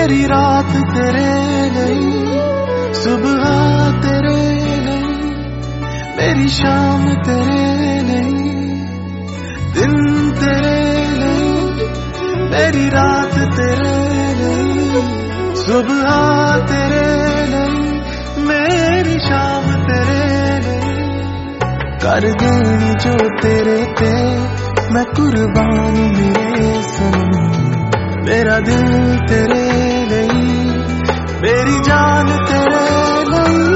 मेरी रात तेरे नहीं, सुबह तेरे नहीं, मेरी शाम तेरे नहीं, दिन तेरे नहीं, मेरी रात तेरे नहीं, सुबह तेरे नहीं, मेरी शाम तेरे नहीं। कर दूं जो तेरे पे मैं कुर्बान मेरे सनम, मेरा दिल तेरे नहीं, मेरी जान तेरे नहीं।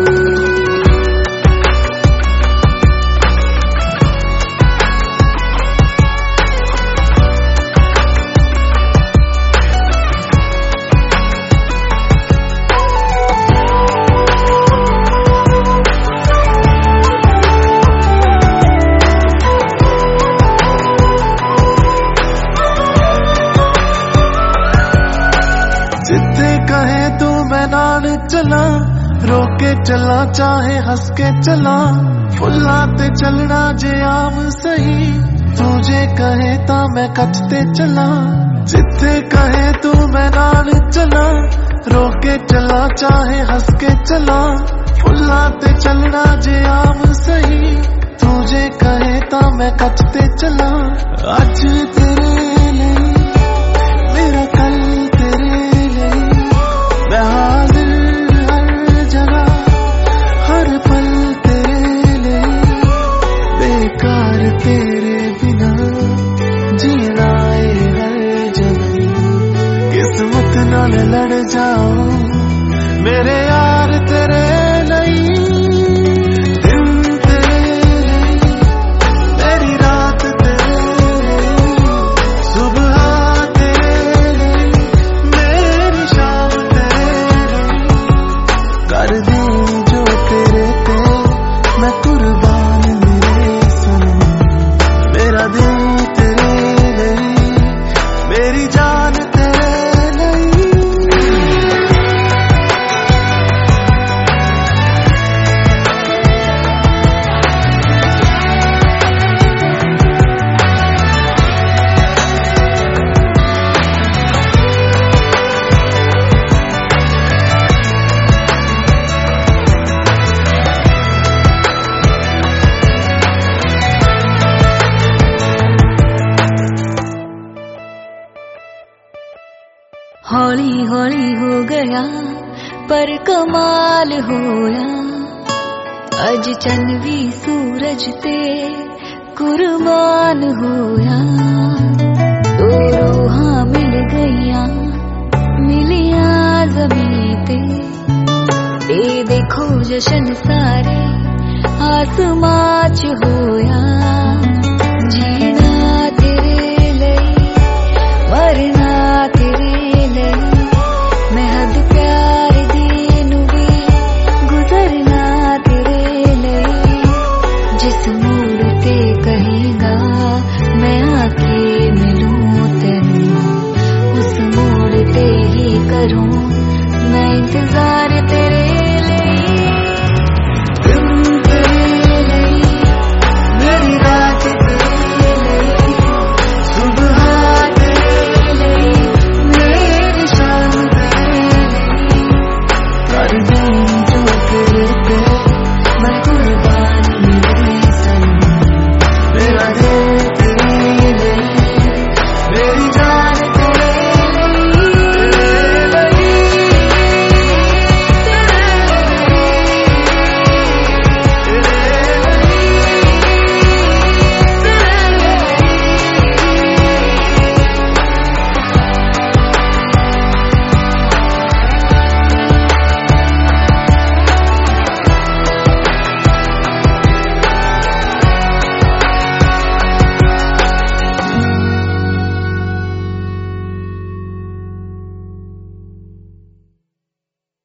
जिथे कहे तू मैं नाल चला, रोके चला चाहे हंस के चला, फुल्ला ते चलना जे आम सही, तुझे कहे ता मैं कचते चला। जिथे कहे तू मैं नाल चला, रोके चला चाहे हंस के चला, फुल्ला ते चलना जे आम सही, तुझे कहे ता मैं कचते चला। अज तेरे नहीं मेरा कल तेरे नहीं, मैं हाजिर हर जगह हर पल तेरे नहीं, बेकार तेरे बिना जीना है हर जन्म, किस्मत नाल लड़ जाऊं मेरे यार तेरे नहीं। हौली हौली हो गया पर कमाल होया, अज चन भी सूरज ते कुर्बान होया। दो रूहां मिल गईया मिलिया ज़मीं ते, ए देखो जशन सारे आसमां च होया। जीना तेरे लई मरना तेरे लई, मैं हद प्यार दी नू भी गुजरना तेरे लई। जिस मोड़ ते कहेगा मैं आके मिलूं तेनू, उस मोड़ ते ही करूं मैं इंतजार।